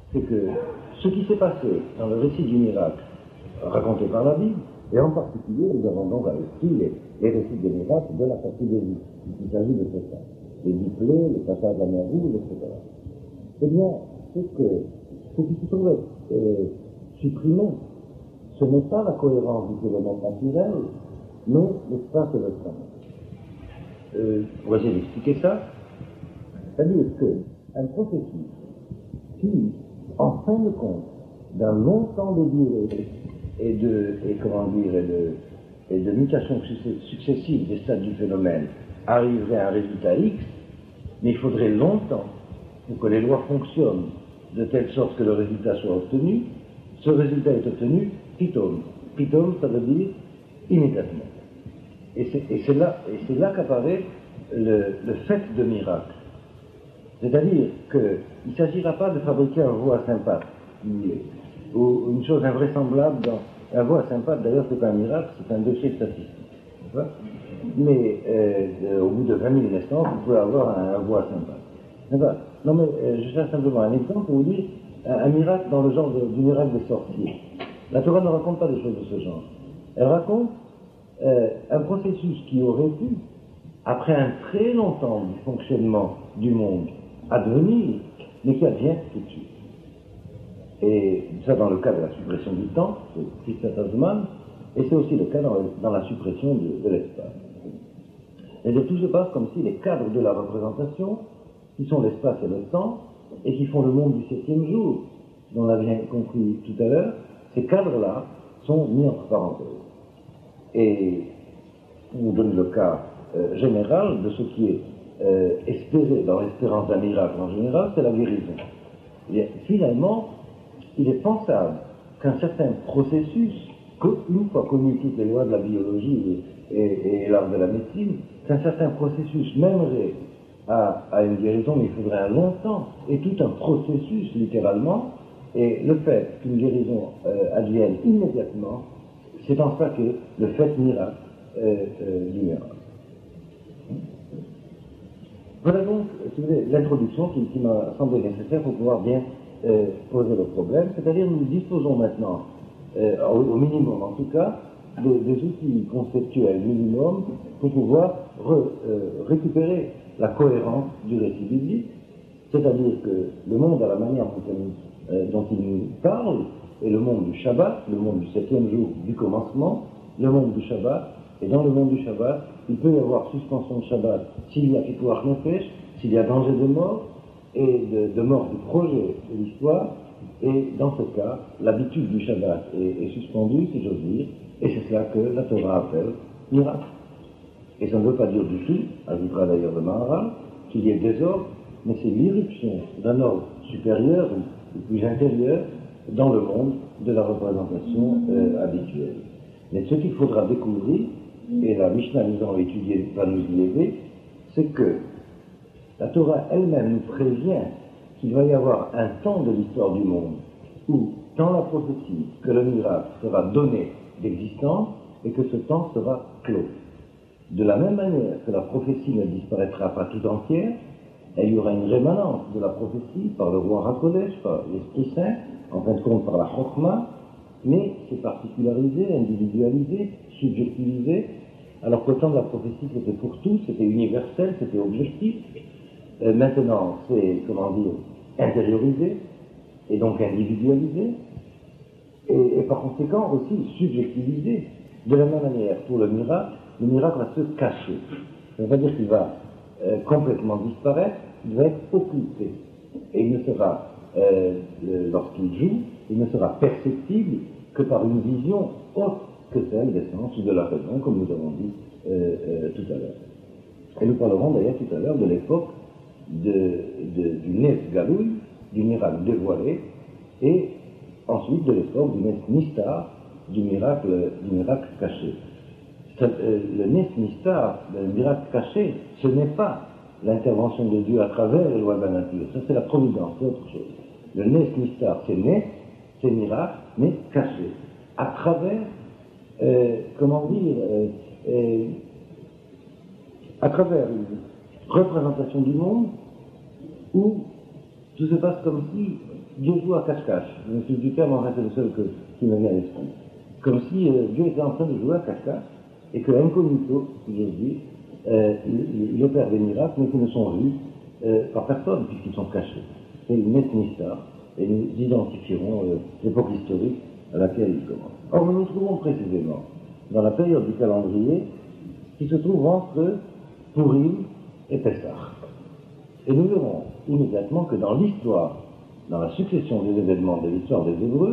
c'est que ce qui s'est passé dans le récit du miracle raconté par la Bible, et en particulier, nous avons donc à l'esprit les récits des miracles de la sortie d'Égypte. Il s'agit de ce cas. Les 10 plaies, le passage de la mer rouge, etc. Eh bien, c'est que ce qui se trouve supprimé, ce n'est pas la cohérence du phénomène naturel, mais l'espace et le temps. Pour essayer d'expliquer ça, c'est-à-dire qu'un processus qui, en fin de compte, d'un long temps de durée et de mutations successives des stades du phénomène arriverait à un résultat X, mais il faudrait longtemps pour que les lois fonctionnent de telle sorte que le résultat soit obtenu. Ce résultat est obtenu pitom. Pitom, ça veut dire immédiatement. Et c'est là qu'apparaît le fait de miracle. C'est-à-dire qu'il ne s'agira pas de fabriquer un veau à 5 pattes, ou une chose invraisemblable dans un veau à 5 pattes, d'ailleurs c'est pas un miracle, c'est un dossier statistique. Mais au bout de 20 000 naissances, vous pouvez avoir un veau à 5 pattes. Non mais je cherche simplement un exemple pour vous dire un miracle dans le genre du miracle des sorciers. La Torah ne raconte pas des choses de ce genre. Elle raconte un processus qui aurait pu, après un très long temps du fonctionnement du monde, advenir, mais qui advient tout de suite. Et ça dans le cas de la suppression du temps, c'est Christophe, et c'est aussi le cas dans la suppression de l'espace. Et tout se passe comme si les cadres de la représentation, qui sont l'espace et le temps, et qui font le monde du 7e jour, dont on a bien compris tout à l'heure, ces cadres-là sont mis entre parenthèses. Et pour vous donner le cas général de ce qui est espéré dans l'espérance d'un miracle en général, c'est la guérison. Et finalement, il est pensable qu'un certain processus, une fois connu toutes les lois de la biologie et l'art de la médecine, qu'un certain processus mènerait à une guérison, mais il faudrait un long temps, et tout un processus littéralement, et le fait qu'une guérison advienne immédiatement, c'est en ça que le fait miracle du miracle. Voilà donc, si vous voulez, l'introduction qui m'a semblé nécessaire pour pouvoir bien poser le problème, c'est-à-dire nous disposons maintenant, au minimum en tout cas, des outils conceptuels minimum pour pouvoir récupérer la cohérence du récit biblique, c'est-à-dire que le monde à la manière dont il nous parle est le monde du Shabbat, le monde du 7e jour du commencement, le monde du Shabbat, et dans le monde du Shabbat, il peut y avoir suspension de Shabbat s'il y a pikuach nefesh, s'il y a danger de mort, et de mort du projet de l'histoire, et dans ce cas, l'habitude du Shabbat est suspendue, si j'ose dire, et c'est cela que la Torah appelle miracle. Et ça ne veut pas dire du tout, ajoutera d'ailleurs le Maharal, qu'il y ait désordre, mais c'est l'irruption d'un ordre supérieur ou plus intérieur dans le monde de la représentation habituelle. Mais ce qu'il faudra découvrir, et la Mishnah nous en étudié, va nous y aider, c'est que la Torah elle-même nous prévient qu'il va y avoir un temps de l'histoire du monde où, dans la prophétie, que le miracle sera donné d'existence et que ce temps sera clos. De la même manière que la prophétie ne disparaîtra pas tout entière, il y aura une rémanence de la prophétie par le roi HaKodesh, par l'Esprit Saint, en fin de compte par la Chokhmah, mais c'est particularisé, individualisé, subjectivisé, alors qu'au temps de la prophétie c'était pour tous, c'était universel, c'était objectif. Maintenant c'est, intériorisé, et donc individualisé, et par conséquent aussi subjectivisé. De la même manière, pour le miracle va se cacher. Ça veut pas dire qu'il va complètement disparaître, il va être occulté. Et il ne sera, lorsqu'il joue, il ne sera perceptible que par une vision autre que celle des sens ou de la raison, comme nous avons dit tout à l'heure. Et nous parlerons d'ailleurs tout à l'heure de l'époque du Nes Galouï, du miracle dévoilé, et ensuite de l'époque du Nes Nistar, du miracle caché. Le Nes Nistar, le miracle caché, ce n'est pas l'intervention de Dieu à travers les lois de la nature, ça c'est la providence, c'est autre chose. Le Nes Nistar, c'est Nes, c'est miracle, mais caché, à travers, à travers une représentation du monde où tout se passe comme si Dieu joue à cache-cache. Je me suis du terme, en fait, c'est le seul qui me vient à l'esprit. Comme si Dieu était en train de jouer à cache-cache et que incognito, si j'ose dire, il opère des miracles, mais qui ne sont vus par personne, puisqu'ils sont cachés. C'est une ethnicité, et nous identifierons l'époque historique à laquelle il commence. Or, nous nous trouvons précisément dans la période du calendrier qui se trouve entre Purim et Pessah. Et nous verrons immédiatement que dans l'histoire, dans la succession des événements de l'histoire des Hébreux,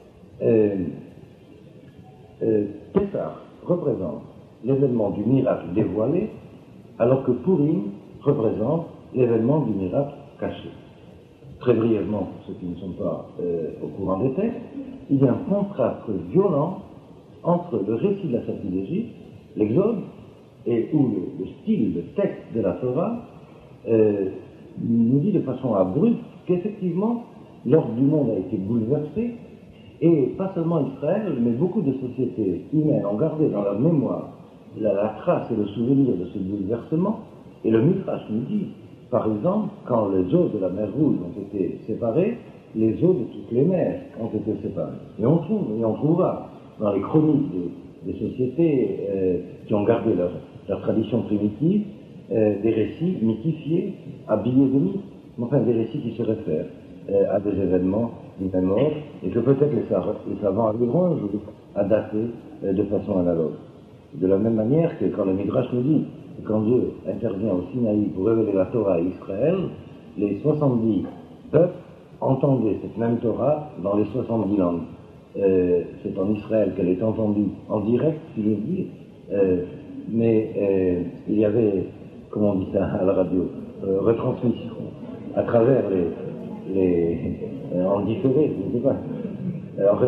Pessah représente l'événement du miracle dévoilé, alors que Purim représente l'événement du miracle caché. Très brièvement, pour ceux qui ne sont pas au courant des textes, il y a un contraste violent entre le récit de la sortie d'Égypte, l'Exode, et où le style, le texte de la Torah nous dit de façon abrupte qu'effectivement, l'ordre du monde a été bouleversé, et pas seulement Israël, mais beaucoup de sociétés humaines ont gardé dans leur mémoire la trace et le souvenir de ce bouleversement, et le Midrash nous dit, par exemple, quand les eaux de la mer Rouge ont été séparées, les eaux de toutes les mers ont été séparées. Et on trouvera dans les chroniques des sociétés qui ont gardé leur tradition primitive des récits mythifiés, habillés de mythes, enfin des récits qui se réfèrent à des événements du même ordre, et que peut-être les savants arriveront un jour à dater de façon analogue. De la même manière que quand le Midrash nous dit que quand Dieu intervient au Sinaï pour révéler la Torah à Israël, les 70 peuples entendaient cette même Torah dans les 70 langues. C'est en Israël qu'elle est entendue en direct, si je veux dire, mais il y avait, comment on dit ça à la radio, retransmission à travers en différé, je ne sais pas. Alors,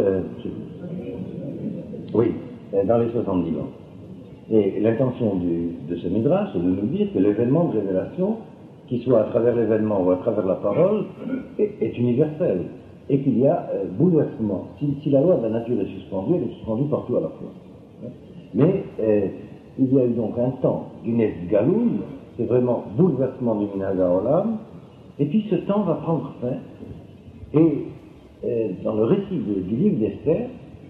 oui, dans les 70 langues. Et l'intention de ce Midrash, c'est de nous dire que l'événement de révélation, qu'il soit à travers l'événement ou à travers la parole, est universel. Et qu'il y a bouleversement. Si la loi de la nature est suspendue, elle est suspendue partout à la fois. Mais il y a eu donc un temps du Nes Galouille, c'est vraiment bouleversement du Minhag HaOlam, et puis ce temps va prendre fin, et dans le récit du livre d'Esther,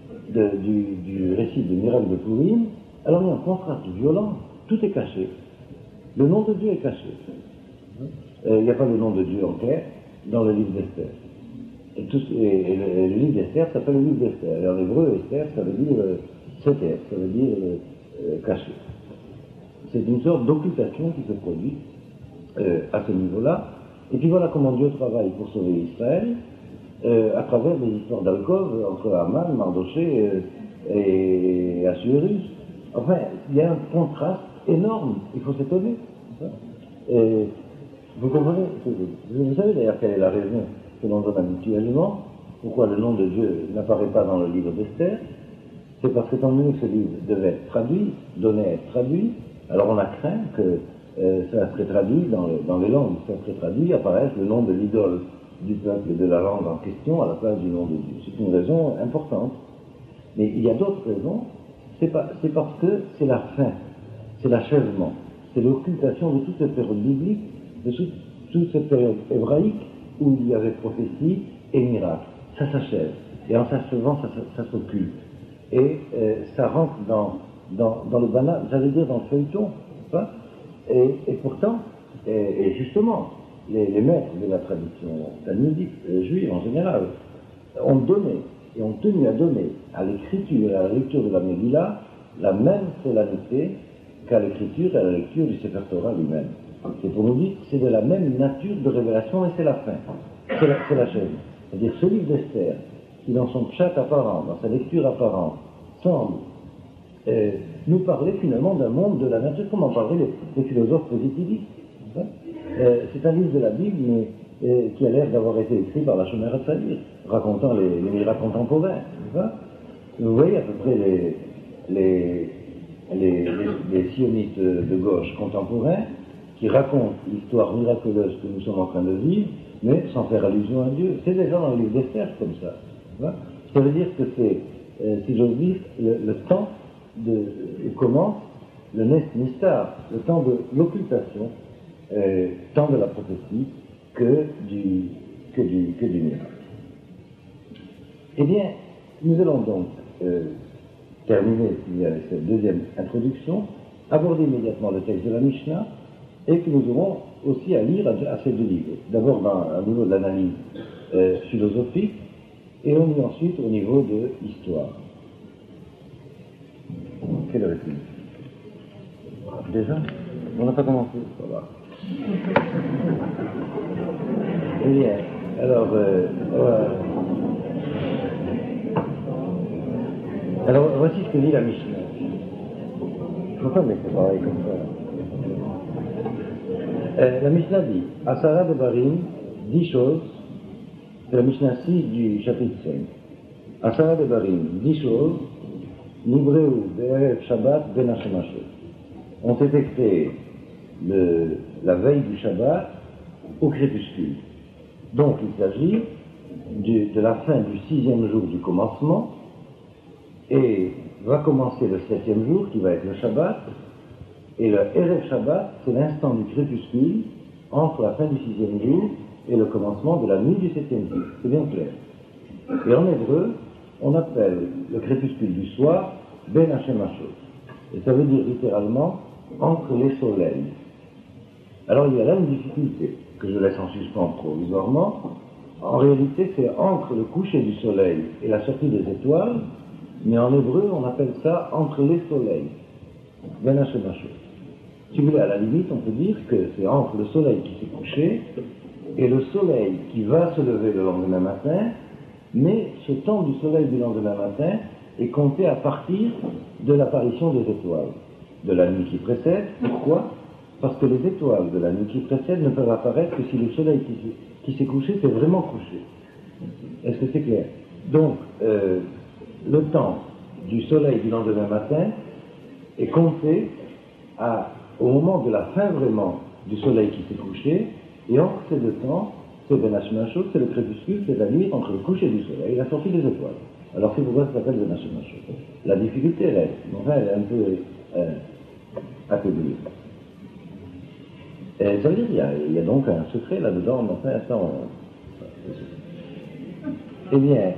du récit du miracle de Purim, alors il y a un contraste violent, tout est caché. Le nom de Dieu est caché. Il n'y a pas le nom de Dieu en clair dans le livre d'Esther. Et le livre d'Esther s'appelle le livre d'Esther. Et en hébreu, Esther, ça veut dire seter, ça veut dire caché. C'est une sorte d'occultation qui se produit à ce niveau-là. Et puis voilà comment Dieu travaille pour sauver Israël à travers des histoires d'alcôve entre Haman, Mardoché et Assuérus. Enfin, il y a un contraste énorme, il faut s'étonner. Et vous comprenez, vous savez d'ailleurs quelle est la raison que l'on donne habituellement, pourquoi le nom de Dieu n'apparaît pas dans le livre d'Esther. C'est parce qu'étant donné que ce livre devait être traduit, donné à être traduit, alors on a craint que ça serait traduit dans les langues, ça serait traduit, apparaisse le nom de l'idole du peuple de la langue en question à la place du nom de Dieu. C'est une raison importante. Mais il y a d'autres raisons. C'est parce que c'est la fin, c'est l'achèvement, c'est l'occultation de toute cette période biblique, de toute cette période hébraïque où il y avait prophétie et miracle. Ça s'achève. Et en s'achevant, ça s'occulte. Et ça rentre dans le banal, j'allais dire dans le feuilleton. Et pourtant, et justement, les maîtres de la tradition talmudique, juive en général, ont donné et ont tenu à donner à l'écriture et à la lecture de la Megillah la même solennité qu'à l'écriture et à la lecture du Sefer Torah lui-même. C'est pour nous dire que c'est de la même nature de révélation et c'est la fin. C'est la chaîne. C'est-à-dire ce livre d'Esther, qui dans son pshat apparent, dans sa lecture apparente, semble nous parler finalement d'un monde de la nature, comme en parleraient les philosophes positivistes. C'est un livre de la Bible, mais qui a l'air d'avoir été écrit par la Shomer HaTzadir, racontant les miracles contemporains. Vous voyez à peu près les sionistes de gauche contemporains qui racontent l'histoire miraculeuse que nous sommes en train de vivre, mais sans faire allusion à Dieu. C'est déjà dans le livre d'Esther comme ça. Ça veut dire que c'est, si j'ose dire, le temps où commence le Nes Nistar, le temps de l'occultation, tant de la prophétie que du miracle. Eh bien, nous allons donc terminer avec cette deuxième introduction, aborder immédiatement le texte de la Mishnah, et que nous aurons aussi à lire à ces deux livres. D'abord au niveau de l'analyse philosophique, et ensuite au niveau de l'histoire. Quelle heure est-il? Déjà? On n'a pas commencé. Voilà. Eh bien, alors, alors, voici ce que dit la Mishnah. Je ne peux pas mettre pareil comme ça. La Mishnah dit, Asara de Barim, 10 choses, c'est la Mishnah 6 du chapitre 5. Asara de Barim, 10 choses, Nibreu Be'erev Shabbat Ben Hashemashot. On s'était créé la veille du Shabbat au crépuscule. Donc il s'agit de la fin du 6e jour du commencement, et va commencer le 7e jour qui va être le Shabbat, et le Erev Shabbat, c'est l'instant du crépuscule entre la fin du 6e jour et le commencement de la nuit du 7e jour. C'est bien clair. Et en hébreu, on appelle le crépuscule du soir Ben Hashemashot. Et ça veut dire littéralement entre les soleils. Alors il y a là une difficulté que je laisse en suspens provisoirement. En réalité, c'est entre le coucher du soleil et la sortie des étoiles, mais en hébreu, on appelle ça entre les soleils. Ben Hashemashot. Si vous voulez, à la limite, on peut dire que c'est entre le soleil qui s'est couché et le soleil qui va se lever le lendemain matin, mais ce temps du soleil du lendemain matin est compté à partir de l'apparition des étoiles de la nuit qui précède. Pourquoi? Parce que les étoiles de la nuit qui précède ne peuvent apparaître que si le soleil qui s'est couché s'est vraiment couché. Est-ce que c'est clair? Donc, le temps du soleil du lendemain matin est compté au moment de la fin vraiment du soleil qui s'est couché, et entre ces deux temps, c'est Ben Hashemashot, c'est le crépuscule, c'est la nuit entre le coucher du soleil et la sortie des étoiles. Alors c'est pourquoi ça s'appelle Ben Hashemashot. La difficulté, elle est un peu affaiblie. Ça veut dire qu'il y a donc un secret là-dedans, mais enfin, attends. Eh bien,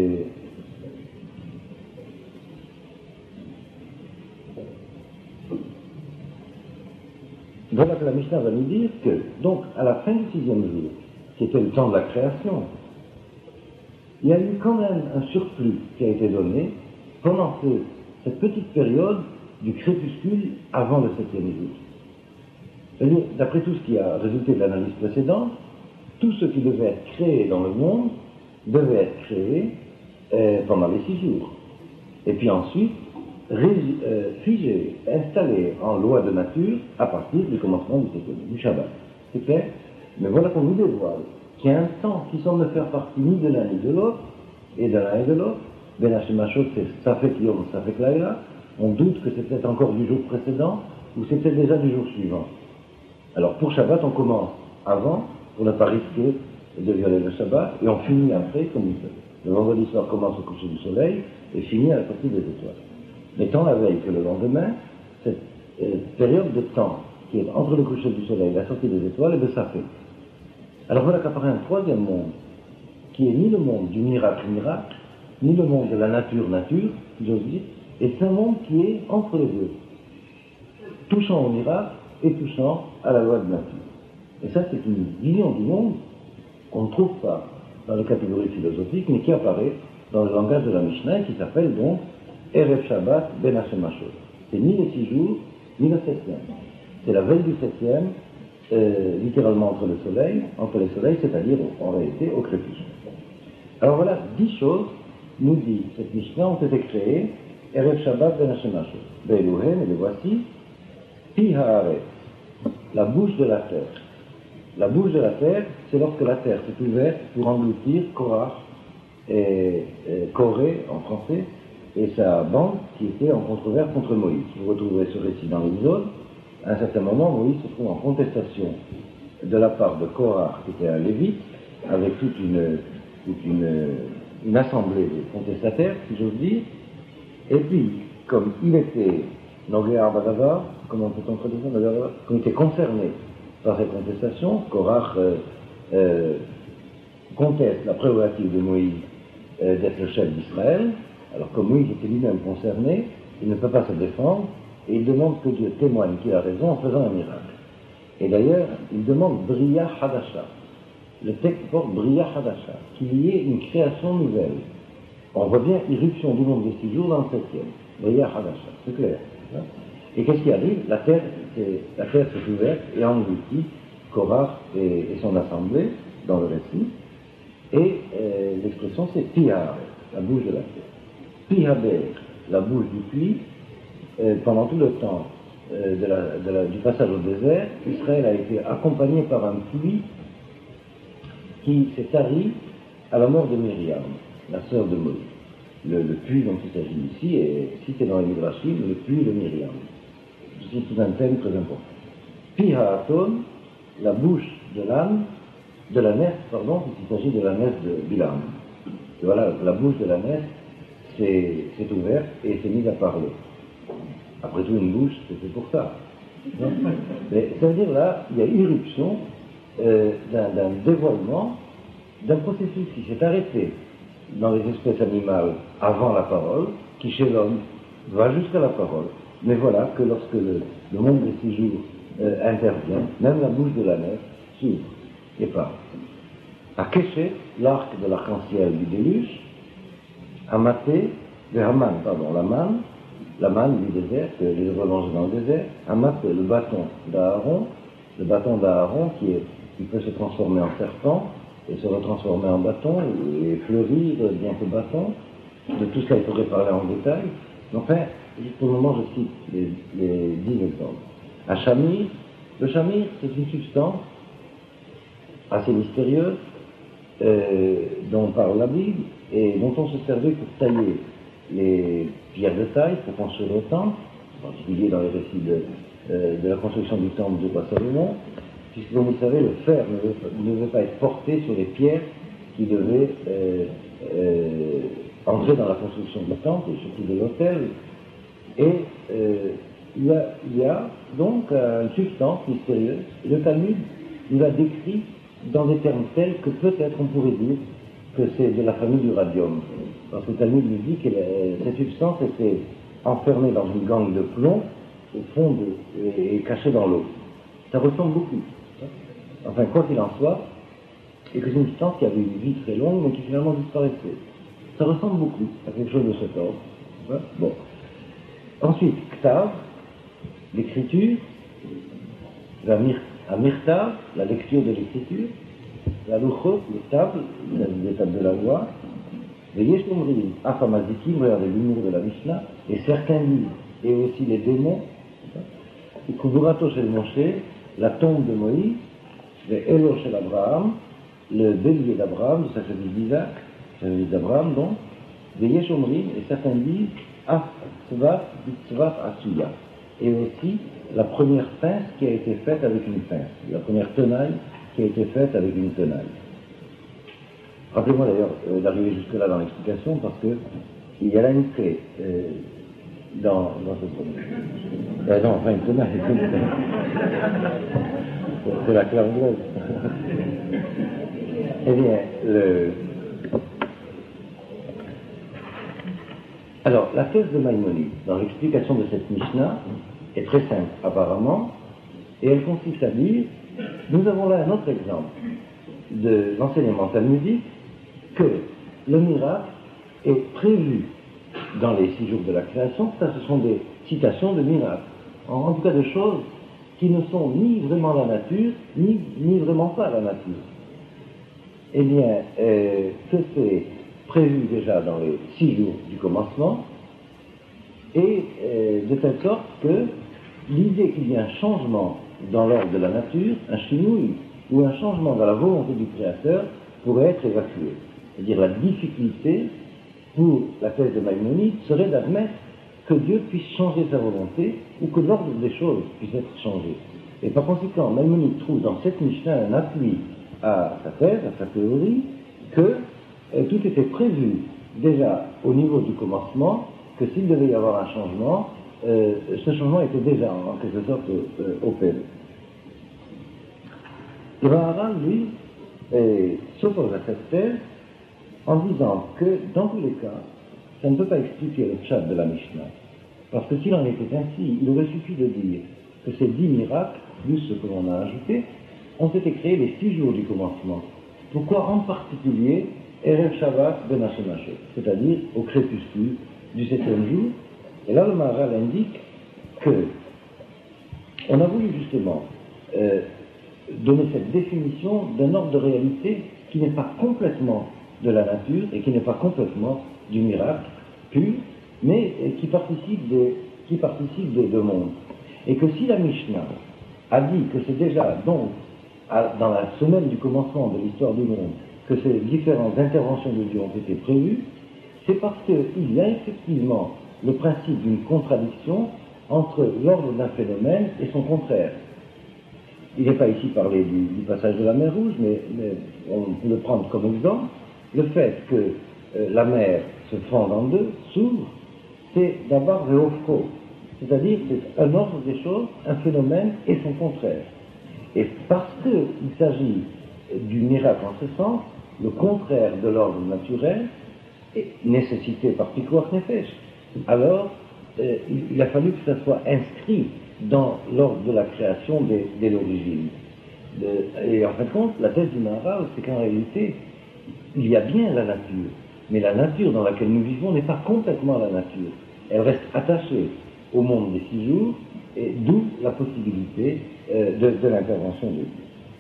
voilà que la Mishnah va nous dire que, donc, à la fin du 6e jour, qui était le temps de la création, il y a eu quand même un surplus qui a été donné pendant cette petite période du crépuscule avant le 7e jour. C'est-à-dire, d'après tout ce qui a résulté de l'analyse précédente, tout ce qui devait être créé dans le monde devait être créé pendant les 6 jours. Et puis ensuite, figé, installé en loi de nature à partir du commencement du Shabbat. C'est clair? Mais voilà qu'on nous dévoile qu'il y a un temps qui semble ne faire partie ni de l'un ni de l'autre, et de l'un et de l'autre. Ben Hashemashot, c'est Safek Yom, Safek Laila. On doute que c'est peut-être encore du jour précédent, ou c'est peut-être déjà du jour suivant. Alors pour Shabbat, on commence avant, pour ne pas risquer de violer le Shabbat, et on finit après, comme le vendredi soir commence au coucher du soleil, et finit à la sortie des étoiles. Mais tant la veille que le lendemain, cette période de temps qui est entre le coucher du soleil et la sortie des étoiles est de Safek. Alors voilà qu'apparaît un troisième monde, qui est ni le monde du miracle-miracle, ni le monde de la nature-nature, si j'ose dire, et c'est un monde qui est entre les deux, touchant au miracle et touchant à la loi de nature. Et ça, c'est une vision du monde qu'on ne trouve pas dans les catégories philosophiques, mais qui apparaît dans le langage de la Mishnah, et qui s'appelle donc Erev Shabbat Ben Hashemashot. C'est ni les 6 jours, ni le 7e. C'est la veille du 7e, littéralement entre les soleils, c'est-à-dire en réalité au crépuscule. Alors voilà, 10 choses, nous dit cette Mishnah, ont été créées, Erev Shabbat Ben Hashemashot. Be'eluhem, et les voici, Pi Haaretz, la bouche de la terre. La bouche de la terre, c'est lorsque la terre s'est ouverte pour engloutir Korach et Corée en français, et sa bande qui était en controverse contre Moïse. Vous retrouverez ce récit dans l'Exode. À un certain moment, Moïse se trouve en contestation de la part de Korach, qui était un lévite, avec toute une assemblée de contestataires, si j'ose dire. Et puis, comme il était Nogéar Badavar, comment peut-on traduire ça, comme il était concerné par ces contestations, Korach conteste la prérogative de Moïse d'être le chef d'Israël. Alors comme Moïse était lui-même concerné, il ne peut pas se défendre, et il demande que Dieu témoigne qu'il a raison en faisant un miracle. Et d'ailleurs, il demande Bria Hadasha. Le texte porte Bria Hadasha, qu'il y ait une création nouvelle. On voit bien irruption du monde des 6 jours dans le 7e. Bria Hadasha, c'est clair. Hein. Et qu'est-ce qui arrive? La terre s'est ouverte et engloutit Korach et son assemblée dans le récit. Et l'expression c'est Pihar, la bouche de la terre. Pihaber, la bouche du puits. Pendant tout le temps du passage au désert, Israël a été accompagné par un puits qui s'est tari à la mort de Myriam, la sœur de Moïse. Le puits dont il s'agit ici est cité dans les Midrashim, le puits de Myriam. C'est un thème très important. Pihaaton, la bouche de l'âne, de la nef, pardon, puisqu'il s'agit de la nef de Bilam. Et voilà, la bouche de la nef s'est ouverte et s'est mise à parler. Après tout, une bouche, c'est pour ça. Non. Mais ça veut dire là, il y a irruption d'un dévoilement, d'un processus qui s'est arrêté dans les espèces animales avant la parole, qui chez l'homme va jusqu'à la parole. Mais voilà que lorsque le monde des 6 jours intervient, même la bouche de la nef s'ouvre et parle. À Keshet, l'arc de l'arc-en-ciel du déluge, à Maté, vers Haman, pardon, la manne du désert, que les Hébreux mangeaient dans le désert, Hamat, le bâton d'Aaron qui peut se transformer en serpent et se retransformer en bâton et fleurir bien que bâton. De tout cela, il faudrait parler en détail. Enfin, juste pour le moment, je cite les 10 exemples. À Shamir, le Shamir, c'est une substance assez mystérieuse dont parle la Bible et dont on se servait pour tailler les pierres de taille pour construire le temple, en particulier dans les récits de la construction du temple du roi Salomon, puisque comme vous le savez, le fer ne devait pas être porté sur les pierres qui devaient entrer dans la construction du temple, et surtout de l'autel. Et il y a donc une substance mystérieuse, et le Talmud nous l'a décrit dans des termes tels que peut-être on pourrait dire que c'est de la famille du radium. Parce que le Talmud nous dit que cette substance était enfermée dans une gangue de plomb au fond et cachée dans l'eau. Ça ressemble beaucoup. Enfin, quoi qu'il en soit, et que c'est une substance qui avait une vie très longue, mais qui finalement disparaissait. Ça ressemble beaucoup à quelque chose de cet ordre. Bon. Ensuite, Ktav, l'écriture, à Mirtav, la lecture de l'écriture, la Luchot, les tables de la loi, le Yeshomrim, Afamazikim, regardez l'humour de la Mishnah, et certains livres, et aussi les démons, et Kuburato chez le Moshe, la tombe de Moïse, le Elo chez l'Abraham, le bélier d'Abraham, le sacrifice d'Isaac, le sacrifice d'Abraham, donc, le Yeshomrim, et certains livres, Af-Tzvat, Bitzvat, Asuya, et aussi la première pince qui a été faite avec une pince, la première tenaille qui a été faite avec une tenaille. Rappelez-moi d'ailleurs d'arriver jusque-là dans l'explication, parce que il y a là une clé dans ce problème. Non, enfin une tenaille, c'est la clé anglaise. Eh bien, alors, la thèse de Maïmonide, dans l'explication de cette Mishnah, est très simple, apparemment, et elle consiste à dire, nous avons là un autre exemple de l'enseignement talmudique, que le miracle est prévu dans les 6 jours de la création. Ça, ce sont des citations de miracles, en tout cas de choses qui ne sont ni vraiment la nature, ni vraiment pas la nature. Eh bien, que c'est prévu déjà dans les 6 jours du commencement, et de telle sorte que l'idée qu'il y ait un changement dans l'ordre de la nature, un chinouille, ou un changement dans la volonté du Créateur pourrait être évacué. C'est-à-dire la difficulté pour la thèse de Maïmonide serait d'admettre que Dieu puisse changer sa volonté ou que l'ordre des choses puisse être changé. Et par conséquent, Maïmonide trouve dans cette Mishnah un appui à sa thèse, à sa théorie, que tout était prévu déjà au niveau du commencement, que s'il devait y avoir un changement, ce changement était déjà en quelque sorte opéré. Le Maharal, lui, s'oppose à cette thèse en disant que, dans tous les cas, ça ne peut pas expliquer le pshat de la Mishnah. Parce que s'il en était ainsi, il aurait suffi de dire que ces 10 miracles, plus ce que l'on a ajouté, ont été créés les 6 jours du commencement. Pourquoi en particulier Erev Shabbat ben Hashemashot, c'est-à-dire au crépuscule du 7e jour? Et là, le Maharal indique que on a voulu justement donner cette définition d'un ordre de réalité qui n'est pas complètement de la nature et qui n'est pas complètement du miracle pur, mais qui participe des deux mondes. Et que si la Mishnah a dit que c'est déjà donc dans la semaine du commencement de l'histoire du monde que ces différentes interventions de Dieu ont été prévues, c'est parce qu'il y a effectivement le principe d'une contradiction entre l'ordre d'un phénomène et son contraire. Il n'est pas ici parlé du passage de la mer Rouge, mais on peut le prendre comme exemple. Le fait que la mer se fende en deux, s'ouvre, c'est d'abord Veofko, c'est-à-dire c'est un ordre des choses, un phénomène et son contraire. Et parce qu'il s'agit du miracle en ce sens, le contraire de l'ordre naturel est nécessité par Pikuach Nefesh. Alors, il a fallu que ça soit inscrit dans l'ordre de la création dès l'origine. Et en fin de compte, la thèse du Maharal, c'est qu'en réalité, il y a bien la nature, mais la nature dans laquelle nous vivons n'est pas complètement la nature. Elle reste attachée au monde des 6 jours, et d'où la possibilité de l'intervention de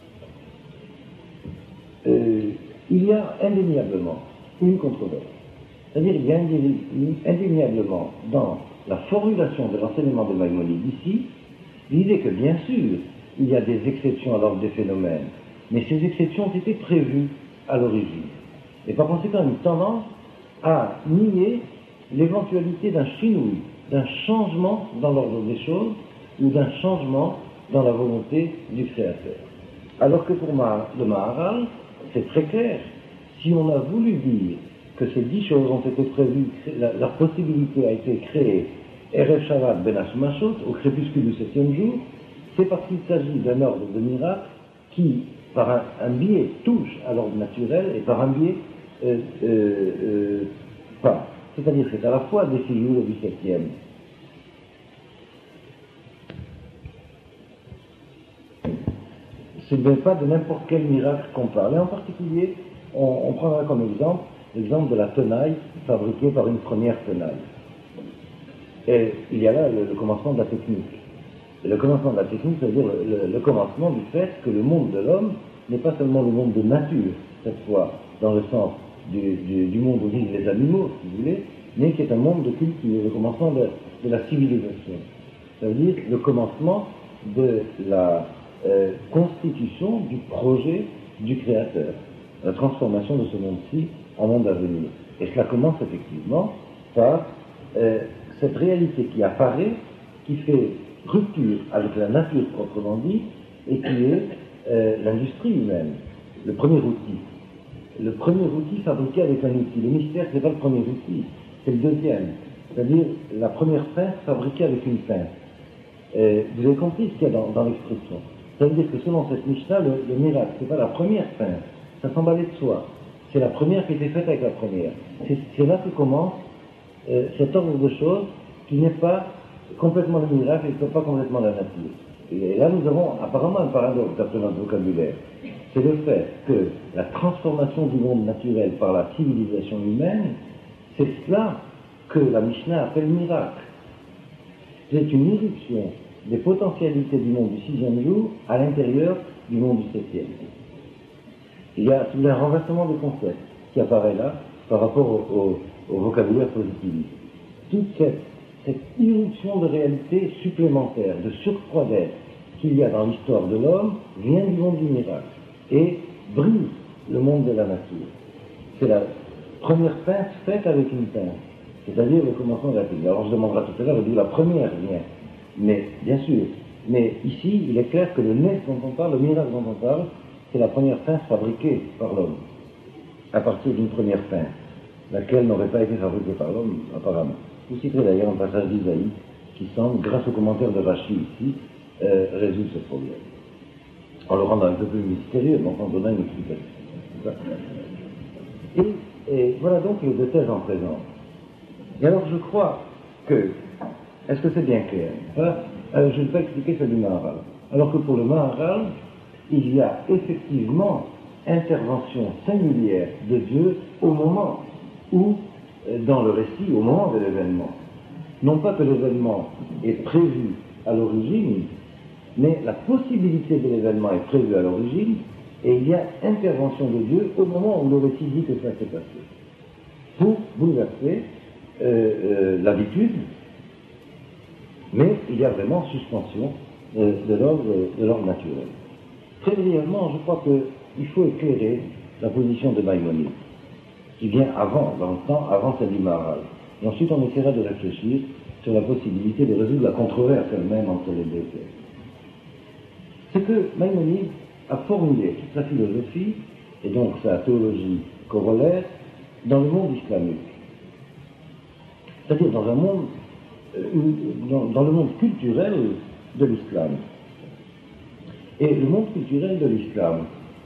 Dieu. Il y a indéniablement une controverse. C'est-à-dire qu'il y a indéniablement dans la formulation de l'enseignement de Maïmonide ici, l'idée que bien sûr, il y a des exceptions à l'ordre des phénomènes, mais ces exceptions ont été prévues à l'origine. Et par conséquent, une tendance à nier l'éventualité d'un chinoui, d'un changement dans l'ordre des choses, ou d'un changement dans la volonté du Créateur. Alors que pour le Maharal, c'est très clair. Si on a voulu dire que ces 10 choses ont été prévues, la possibilité a été créée, Erev Shabbat ben Hashemashot, au crépuscule du 7e jour, c'est parce qu'il s'agit d'un ordre de miracle qui, par un biais, touche à l'ordre naturel et par un biais pas. C'est-à-dire que c'est à la fois des 6 jours et du 7e. Ce n'est pas de n'importe quel miracle qu'on parle. Et en particulier, on prendra comme exemple l'exemple de la tenaille fabriquée par une première tenaille. Et il y a là le commencement de la technique. Et le commencement de la technique, c'est-à-dire le commencement du fait que le monde de l'homme n'est pas seulement le monde de nature, cette fois, dans le sens du monde où vivent les animaux, si vous voulez, mais qui est un monde de culture, le commencement de la civilisation. Ça veut dire le commencement de la constitution du projet du Créateur, la transformation de ce monde-ci en monde à venir. Et cela commence effectivement par cette réalité qui apparaît, qui fait rupture avec la nature proprement dit, et qui est l'industrie humaine, le premier outil. Le premier outil fabriqué avec un outil. Le mystère, ce n'est pas le premier outil, c'est le deuxième. C'est-à-dire la première pince fabriquée avec une pince. Vous avez compris ce qu'il y a dans l'expression. Ça veut dire que selon cette Mishnah, le miracle, ce n'est pas la première pince, ça s'emballait de soi. C'est la première qui était faite avec la première. C'est là que commence cet ordre de choses qui n'est pas complètement le miracle et qui n'est pas complètement la nature. Et là, nous avons apparemment un paradoxe d'après notre vocabulaire. C'est le fait que la transformation du monde naturel par la civilisation humaine, c'est cela que la Mishnah appelle miracle. C'est une irruption des potentialités du monde du 6e jour à l'intérieur du monde du 7e. Il y a un renversement de concept qui apparaît là par rapport au vocabulaire positiviste. Toute cette irruption de réalité supplémentaire, de surcroît d'être qu'il y a dans l'histoire de l'homme, vient du monde du miracle et brise le monde de la nature. C'est la première pince faite avec une pince, c'est-à-dire le commencement de la technique. Alors je demanderai tout à l'heure d'où la première vient, mais bien sûr. Mais ici, il est clair que le nez dont on parle, le miracle dont on parle, c'est la première pince fabriquée par l'homme, à partir d'une première pince, laquelle n'aurait pas été fabriquée par l'homme, apparemment. Vous citerez d'ailleurs un passage d'Isaïe qui semble, grâce au commentaire de Rachi ici, résoudre ce problème. En le rendant un peu plus mystérieux, mais en donnant une explication. Et Et voilà donc les deux thèses en présence. Et alors je crois que, est-ce que c'est bien clair? Je ne vais pas expliquer ça du Maharal. Alors que pour le Maharal, il y a effectivement intervention singulière de Dieu au moment où, dans le récit, au moment de l'événement. Non pas que l'événement est prévu à l'origine, mais la possibilité de l'événement est prévue à l'origine, et il y a intervention de Dieu au moment où le récit dit que ça s'est passé, pour bouleverser l'habitude, mais il y a vraiment suspension de l'ordre naturel. Très brièvement, je crois qu'il faut éclairer la position de Maïmonide, qui vient avant, dans le temps, avant celle du Maharal. Et ensuite, on essaiera de réfléchir sur la possibilité de résoudre la controverse elle-même entre les deux thèses. C'est que Maïmonide a formulé toute sa philosophie, et donc sa théologie corollaire, dans le monde islamique. C'est-à-dire dans un monde, dans le monde culturel de l'islam. Et le monde culturel de l'islam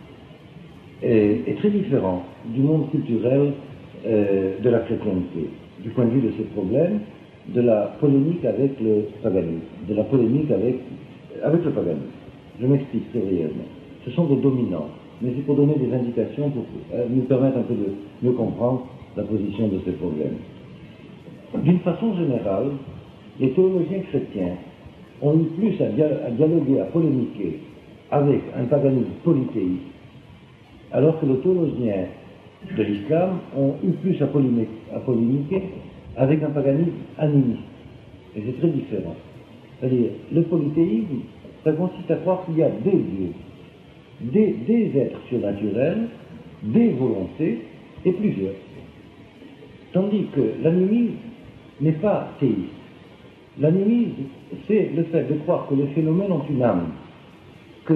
est très différent du monde culturel de la chrétienté, du point de vue de ces problèmes, de la polémique avec le paganisme, de la polémique avec le paganisme. Je m'explique très brièvement. Ce sont des dominants, mais c'est pour donner des indications, pour nous permettre un peu de mieux comprendre la position de ces problèmes. D'une façon générale, les théologiens chrétiens ont eu plus à dialoguer, à polémiquer avec un paganisme polythéiste, alors que les théologiens de l'islam ont eu plus à polémiquer avec un paganisme animiste. Et c'est très différent. C'est-à-dire, le polythéisme, ça consiste à croire qu'il y a des dieux, des êtres surnaturels, des volontés, et plusieurs. Tandis que l'animisme n'est pas théiste. L'animisme, c'est le fait de croire que les phénomènes ont une âme, que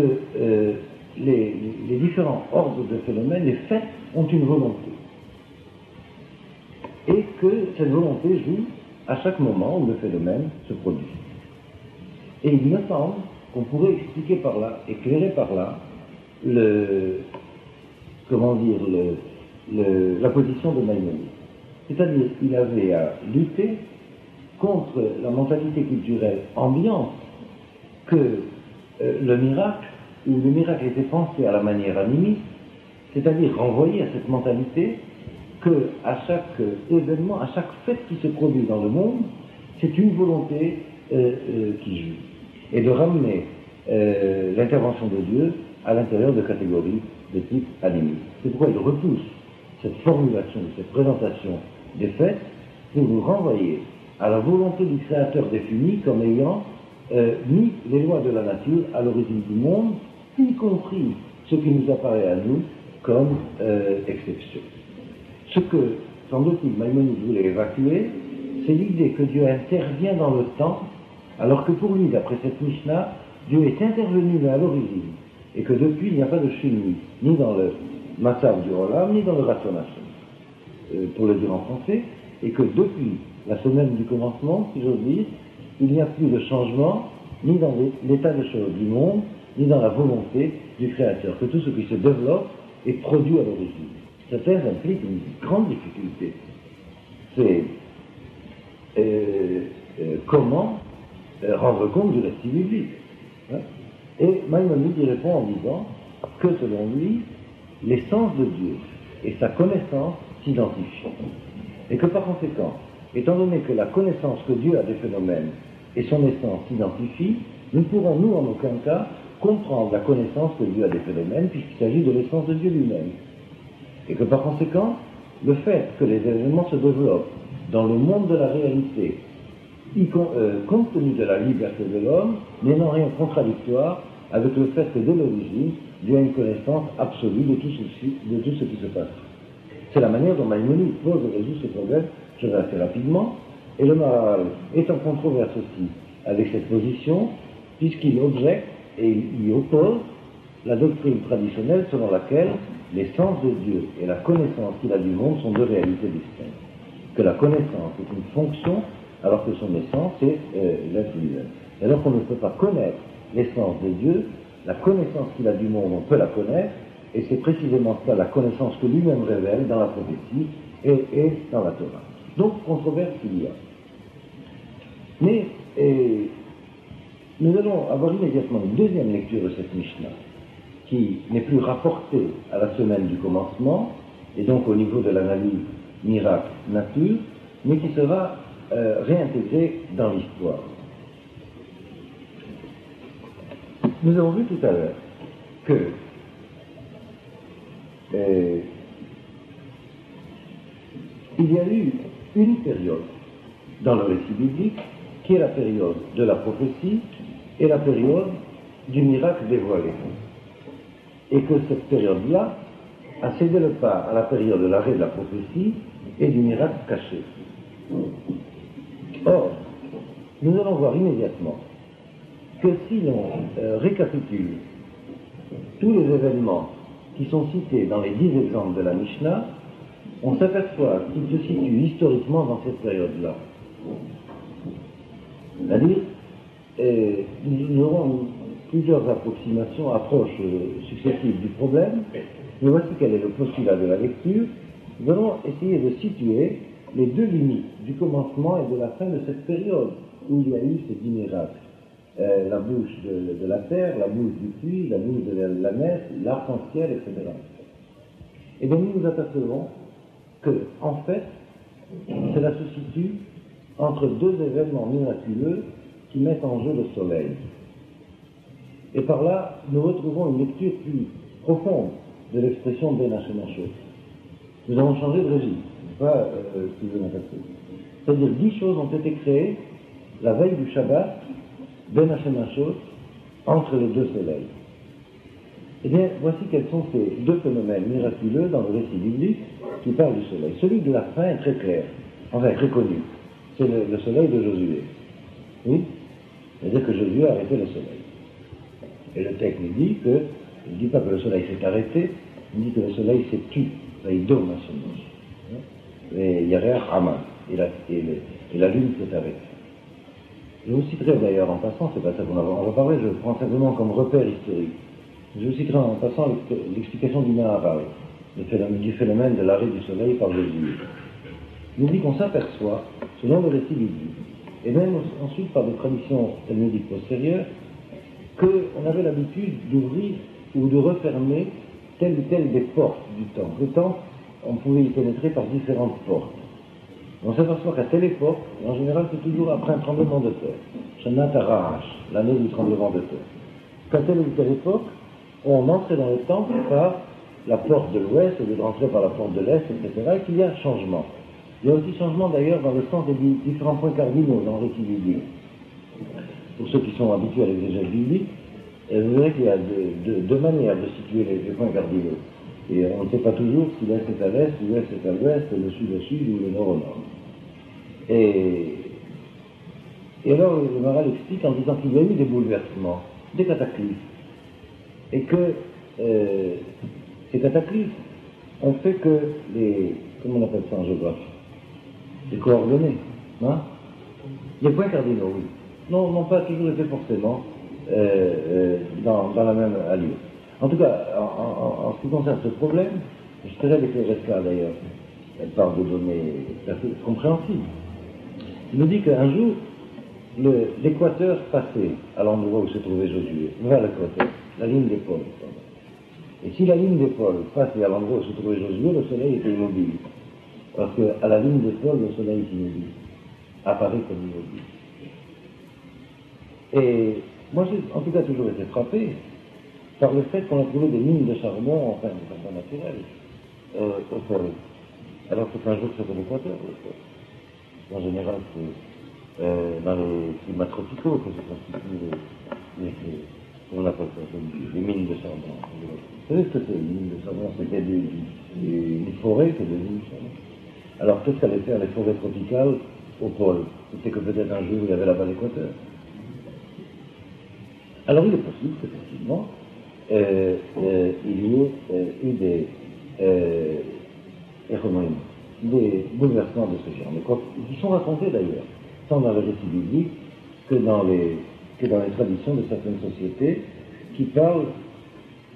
les différents ordres de phénomènes, les faits, ont une volonté. Et que cette volonté joue à chaque moment où le phénomène se produit. Et il me semble qu'on pourrait expliquer par là, éclairer par là, la position de Maïmonide. C'est-à-dire qu'il avait à lutter contre la mentalité culturelle ambiante que le miracle était pensé à la manière animiste, c'est-à-dire renvoyer à cette mentalité que à chaque événement, à chaque fait qui se produit dans le monde, c'est une volonté qui joue. Et de ramener l'intervention de Dieu à l'intérieur de catégories de type animiste. C'est pourquoi il repousse cette formulation, cette présentation des faits pour nous renvoyer à la volonté du Créateur défini comme ayant mis les lois de la nature à l'origine du monde, y compris ce qui nous apparaît à nous comme exception. Ce que, semble-t-il, Maïmonide voulait évacuer, c'est l'idée que Dieu intervient dans le temps, alors que pour lui, d'après cette Mishnah, Dieu est intervenu à l'origine, et que depuis, il n'y a pas de chimie, ni dans le Matzav du Olam, ni dans le Ratzon Hashem, pour le dire en français, et que depuis la semaine du commencement, si j'ose dire, il n'y a plus de changement, ni dans l'état de choses du monde, ni dans la volonté du Créateur, que tout ce qui se développe est produit à l'origine. Cette thèse implique une grande difficulté. C'est comment rendre compte du récit biblique. Hein? Et Maïmonide y répond en disant que selon lui, l'essence de Dieu et sa connaissance s'identifient. Et que par conséquent, étant donné que la connaissance que Dieu a des phénomènes et son essence s'identifient, nous ne pourrons, nous, en aucun cas, comprendre la connaissance que Dieu a des phénomènes, puisqu'il s'agit de l'essence de Dieu lui-même. Et que par conséquent, le fait que les événements se développent dans le monde de la réalité, compte tenu de la liberté de l'homme, n'est en rien contradictoire avec le fait que dès l'origine, Dieu a une connaissance absolue de tout ce qui se passe. C'est la manière dont Maïmonide pose et résout ce problème, je vais assez rapidement, et le Maharal est en controverse aussi avec cette position, puisqu'il objecte et il y oppose la doctrine traditionnelle selon laquelle l'essence de Dieu et la connaissance qu'il a du monde sont deux réalités distinctes. Que la connaissance est une fonction, alors que son essence est l'être lui-même. Et alors qu'on ne peut pas connaître l'essence de Dieu, la connaissance qu'il a du monde, on peut la connaître, Et c'est précisément ça, la connaissance que lui-même révèle dans la prophétie et dans la Torah. Donc, controverse il y a. Mais nous allons avoir immédiatement une deuxième lecture de cette Mishnah, qui n'est plus rapportée à la semaine du commencement, et donc au niveau de l'analyse miracle-nature, mais qui sera réintégrée dans l'histoire. Nous avons vu tout à l'heure que il y a eu une période dans le récit biblique qui est la période de la prophétie et la période du miracle dévoilé. Et que cette période-là a cédé le pas à la période de l'arrêt de la prophétie et du miracle caché. Or, nous allons voir immédiatement que si l'on récapitule tous les événements qui sont cités dans les 10 exemples de la Mishnah, on s'aperçoit qu'ils se situent historiquement dans cette période-là. C'est-à-dire, nous aurons plusieurs approches successives du problème, mais voici quel est le postulat de la lecture. Nous allons essayer de situer les deux limites du commencement et de la fin de cette période où il y a eu ces 10 miracles. La bouche de la terre, la bouche du puits, la bouche de la mer, l'arc-en-ciel, etc. Et donc nous nous apercevons que, en fait, cela se situe entre deux événements miraculeux qui mettent en jeu le soleil. Et par là, nous retrouvons une lecture plus profonde de l'expression Ben Hashem Hashot. Nous avons changé de registre, pas ce que vous m'apercevez. C'est-à-dire 10 choses ont été créées la veille du Shabbat, Ben Hashem Hashot, entre les deux soleils. Eh bien, voici quels sont ces deux phénomènes miraculeux dans le récit biblique qui parlent du soleil. Celui de la fin est très clair, enfin très connu. C'est le soleil de Josué. Oui? C'est-à-dire que Josué a arrêté le soleil. Et le texte nous dit que, il ne dit pas que le soleil s'est arrêté, il dit que le soleil s'est tu. Il donne à son nom. Et il y a rien Haman. Et la lune s'est arrêtée. Je vous citerai d'ailleurs en passant, c'est pas ça qu'on va parler, je prends simplement comme repère historique. Je vous citerai en passant l'explication du Maharal, du phénomène de l'arrêt du soleil par Jésus. Il nous dit qu'on s'aperçoit, selon le récit biblique, et même ensuite par des traditions talmudiques postérieures, qu'on avait l'habitude d'ouvrir ou de refermer telle ou telle des portes du temple. Le temple, on pouvait y pénétrer par différentes portes. On s'aperçoit qu'à telle époque, et en général c'est toujours après un tremblement de terre, Shana Tarash, l'année du tremblement de terre, qu'à telle ou telle époque, on entrait dans le temple par la porte de l'ouest, au lieu de rentrer par la porte de l'est, etc., et qu'il y a changement. Il y a aussi changement d'ailleurs dans le sens des différents points cardinaux dans le récit biblique. Pour ceux qui sont habitués à l'exégèse biblique, vous verrez qu'il y a deux manières de situer les points cardinaux. Et on ne sait pas toujours si l'est est à l'est, l'ouest est à l'ouest, le sud au sud ou le nord au nord. Et alors le Maharal explique en disant qu'il y a eu des bouleversements, des cataclysmes. Et que ces cataclysmes ont fait que comment on appelle ça en géographie? Les coordonnées, hein? Les points cardinaux, oui. N'ont pas toujours été forcément dans la même allure. En tout cas, en ce qui concerne ce problème, je serais d'éclairer cela d'ailleurs. Elle parle de données compréhensibles. Il nous dit qu'un jour, l'équateur passait à l'endroit où se trouvait Josué, vers l'équateur, la ligne des pôles. Et si la ligne des pôles passait à l'endroit où se trouvait Josué, le soleil était immobile. Parce qu'à la ligne des pôles, le soleil est immobile, apparaît comme immobile. Et moi, j'ai en tout cas toujours été frappé par le fait qu'on a trouvé des mines de charbon, enfin de charbon naturel, au pôle. Alors que c'est un jour que c'est de l'équateur, en général, c'est dans les climats tropicaux que se constituent on appelle ça, les mines de charbon. Vous savez ce que c'est, les mines de charbon? C'était une forêt que des mines de charbon. Alors qu'est-ce qu'allaient faire les forêts tropicales au pôle? C'était que peut-être un jour il y avait là-bas l'équateur. Alors il est possible qu'effectivement il y ait eu des bouleversements de ce genre, mais qui sont racontés d'ailleurs, tant dans le récit biblique que dans les traditions de certaines sociétés qui parlent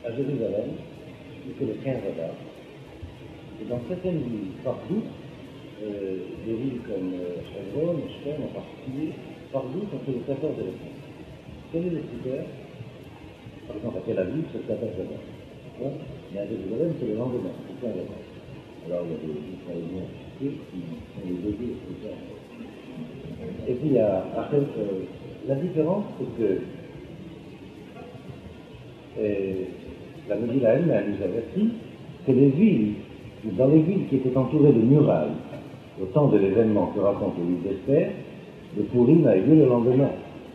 à Jérusalem, et que le 15 Adar. Et dans certaines villes, partout, des villes comme Hebron, Shechem en particulier, partout, on fait le 14 et le 15. Quel est le critère? Par exemple, à Tel Aviv, c'est le 14 Adar. Mais à Jérusalem, c'est le lendemain, c'est le 15 Adar. Alors, il y a des Israéliens qui sont les dédiés, etc. Et puis, la différence, c'est que la Megillah elle-même nous avertit que dans les villes qui étaient entourées de murailles, au temps de l'événement que raconte le livre d'Esther, le Purim a eu lieu le lendemain.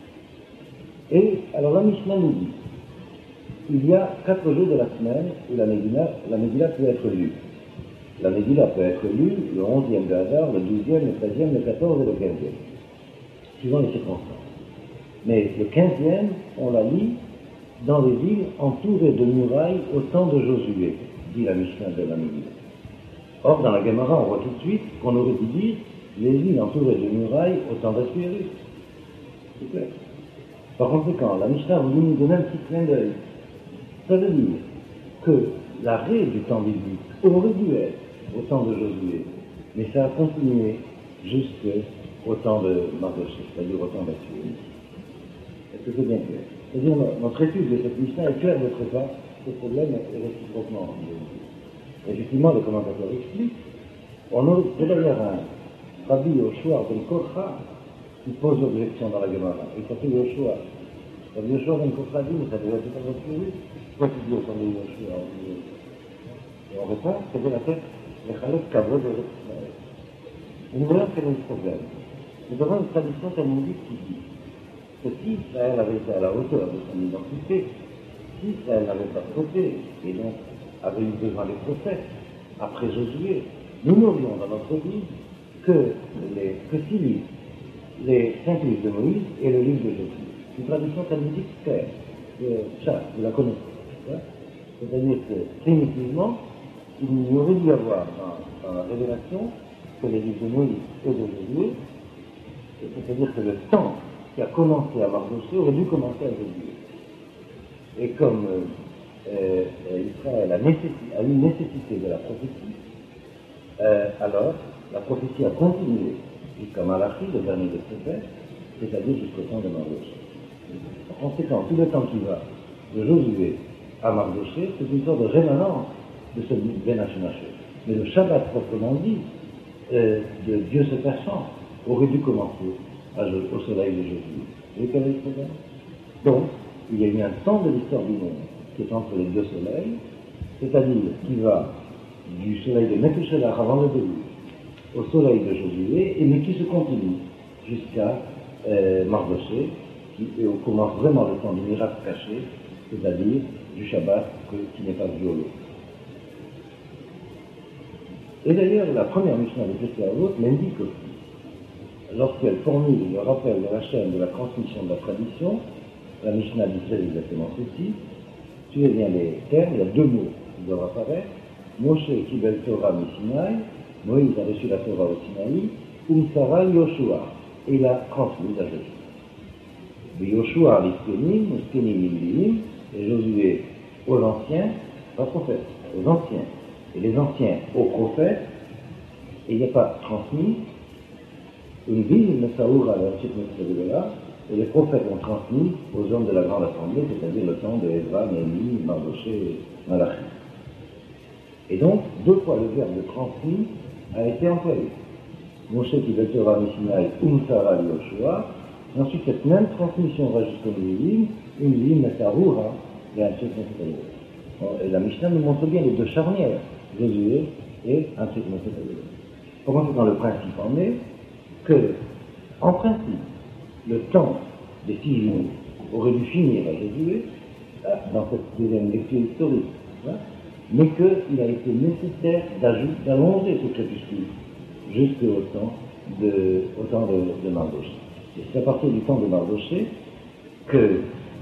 Et alors la Mishnah nous dit, il y a 4 jours de la semaine où la Megillah peut être lue. La Megillah peut être lue le 11e de Hadar, le 12e, le 13e, le 14 et le 15e, suivant les circonstances. Mais le 15e, on la lit dans les villes entourées de murailles au temps de Josué, dit la Mishnah de la Megillah. Or, dans la Gemara, on voit tout de suite qu'on aurait dû dire les villes entourées de murailles au temps d'Assuérus. C'est clair. Par conséquent, la Mishnah nous donne un petit clin d'œil. Ça veut dire que l'arrêt du temps biblique aurait dû être au temps de Josué, mais ça a continué jusqu'au temps de Mardochée, c'est-à-dire au temps d'Assuérus. Est-ce que c'est bien clair? C'est-à-dire, notre étude de cette Mishnah est claire de notre part, ce problème est réciproquement. Effectivement, le commentateur explique, on aurait d'ailleurs un Rabbi Yoshua ben Kocha qui pose l'objection dans la Gemara. Il s'appelle Yoshua. Rabbi Yoshua ben Kocha dit, mais ça devrait être pas votre. Pourquoi tu dis au temps de Yoshua? Et on répond, c'est de la tête, les Khaled Kavod de l'Israël. Et nous verrons quel est le problème. Nous avons une tradition talmudique qui dit que si Israël avait été à la hauteur de son identité, si Israël n'avait pas fauté, et donc avait eu besoin des prophètes, après Josué, nous n'aurions dans notre vie que 6 livres, les 5 livres de Moïse et le livre de Josué. Une tradition talmudique claire, vous la connaissez. C'est-à-dire que, primitivement, il n'y aurait dû avoir dans la révélation que les livres de Moïse et de Josué, c'est-à-dire que le temps qui a commencé à Mardochée aurait dû commencer à Josué. Et comme Israël a eu nécessité de la prophétie, alors la prophétie a continué jusqu'à Malachi, le dernier des prophètes, c'est-à-dire jusqu'au temps de Mardochée. En conséquence, tout le temps qui va de Josué à Mardochée, c'est une sorte de rémanence de ce Ben Hashemachée. Mais le Shabbat proprement dit, de Dieu se cachant, aurait dû commencer au soleil de Josué. Vous voyez quel est le problème? Donc, il y a eu un temps de l'histoire du monde qui est entre les deux soleils, c'est-à-dire qui va du soleil de Methushelach avant le déluge au soleil de Josué, mais qui se continue jusqu'à Mardochée, qui commence vraiment le temps du miracle caché, c'est-à-dire du Shabbat qui n'est pas violé. Et d'ailleurs, la première Mishnah de Pesach m'indique aussi, lorsqu'elle formule le rappel de la chaîne de la transmission de la tradition, la Mishnah dit très exactement ceci. Suivez bien les termes, il y a 2 mots qui doivent apparaître. Moshe Kibel Torah Misinaï, Moïse a reçu la Torah au Sinaï, Umsara Yoshua, et il a transmis à Josué. Mais Yoshua l'Iskenim, Iskenim Imliim, et Josué aux anciens, pas prophètes, aux anciens, et les anciens aux prophètes, et il n'y a pas transmis, une ville, Messaoura, l'Archit Messaoura, et les prophètes ont transmis aux hommes de la Grande Assemblée, c'est-à-dire le temps de Ezra, Néhémie, Mardochée et Malachi. Et donc, 2 fois le verbe de transmis a été employé. Moshe qui veut Torah Messinaï, Umsara Yoshua, et ensuite cette même transmission va jusqu'au Milim, Messaoura, et Archit Messaoura. Et la Mishnah nous montre bien les 2 charnières, Josué et Archit Messaoura. Par conséquent, le principe en est que, en principe, le temps des 6 jours aurait dû finir à Josué, dans cette deuxième lecture historique, mais qu'il a été nécessaire d'allonger ce crépuscule jusqu'au temps de Mardochée. Et c'est à partir du temps de Mardochée que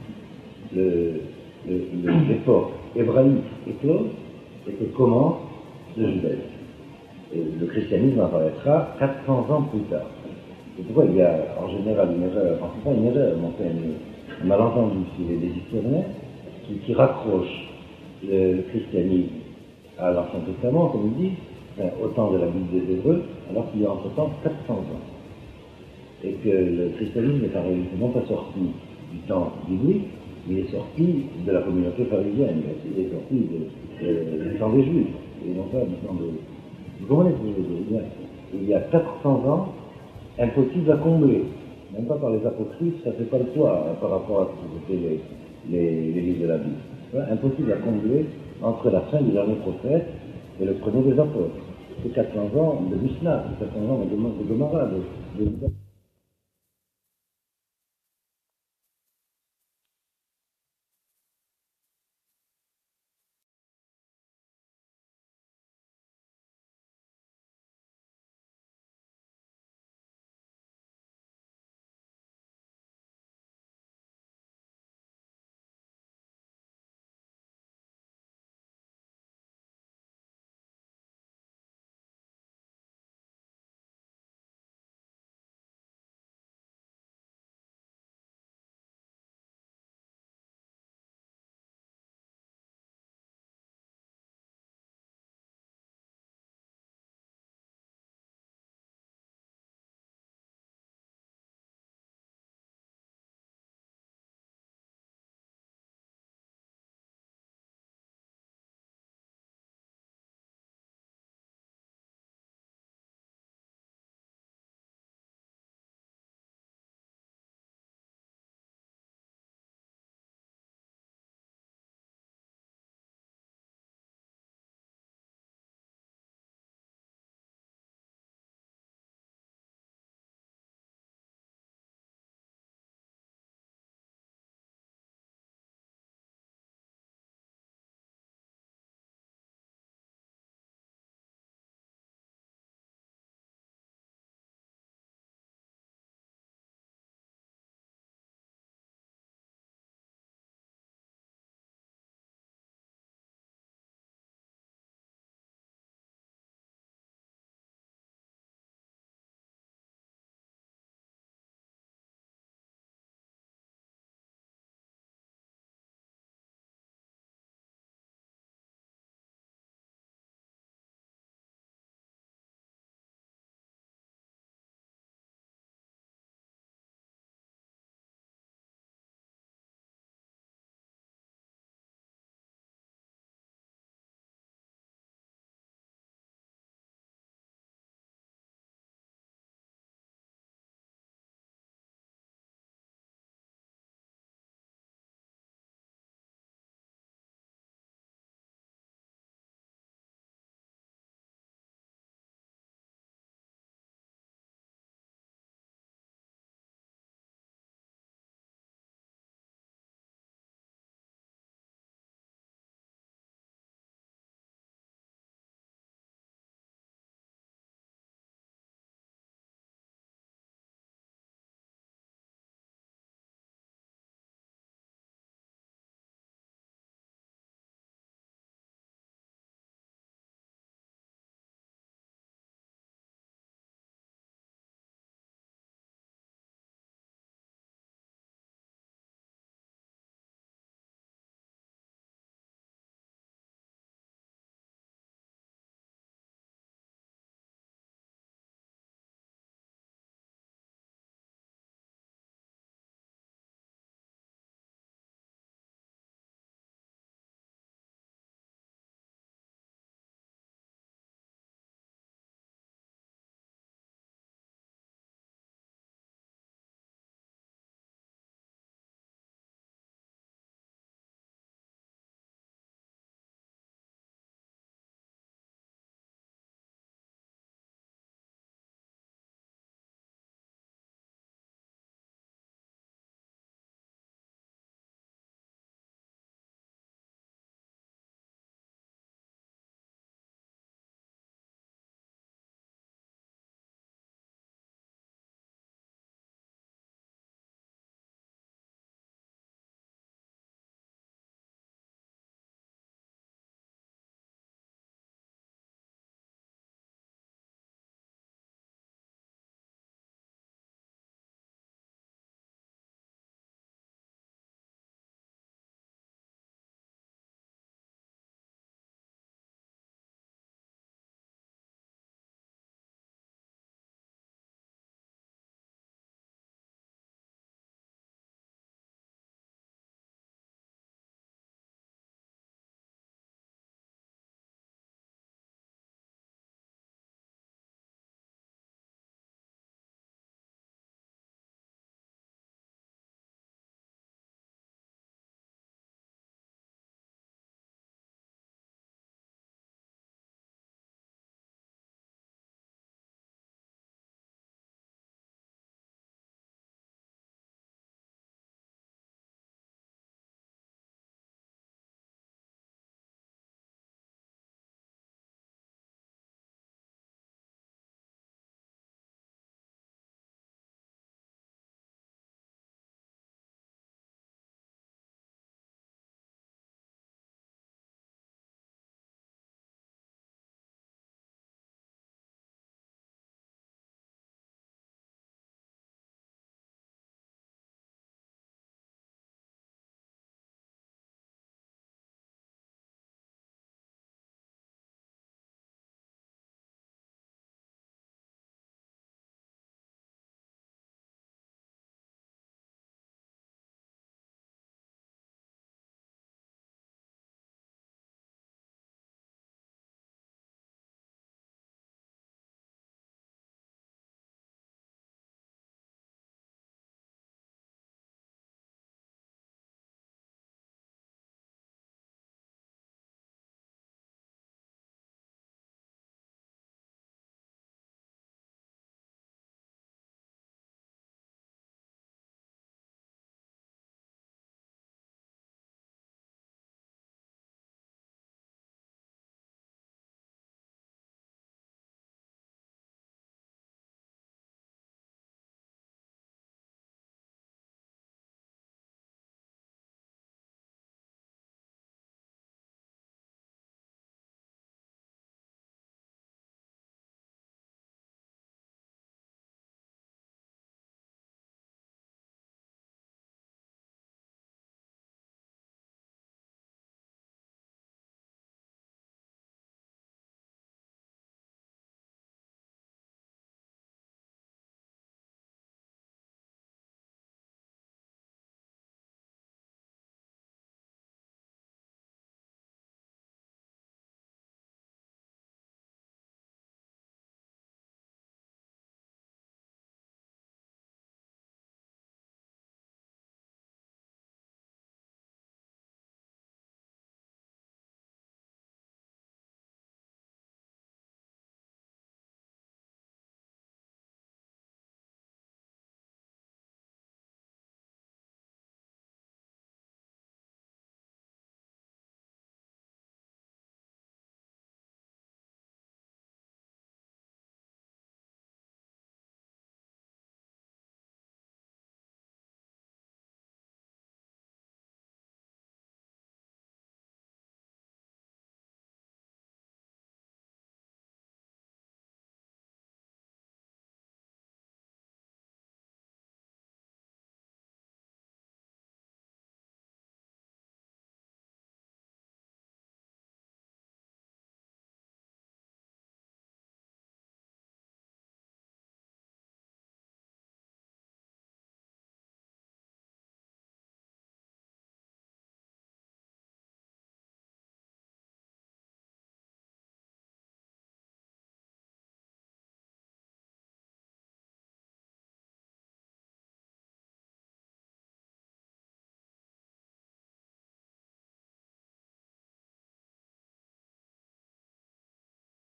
l'époque hébraïque est close et que commence le judaïsme. Et le christianisme apparaîtra 400 ans plus tard. C'est pourquoi il y a en général une erreur, enfin c'est pas une erreur, mais enfin un malentendu chez les historiens qui raccrochent le christianisme à l'Ancien Testament, comme il dit, enfin, au temps de la Bible des Hébreux, alors qu'il y a entre-temps 400 ans. Et que le christianisme est en réalité non pas sorti du temps biblique, mais il est sorti de la communauté pharisienne, il est sorti du temps des Juifs, et non pas du temps de... Vous comprenez ce que je veux dire? Il y a 400 ans, impossible à combler. Même pas par les apocryphes, ça ne fait pas le poids par rapport à ce que étaient les livres de la Bible. Impossible à combler entre la fin du dernier prophète et le premier des apôtres. C'est 400 ans de Mishnah, c'est 400 ans de Gemara, de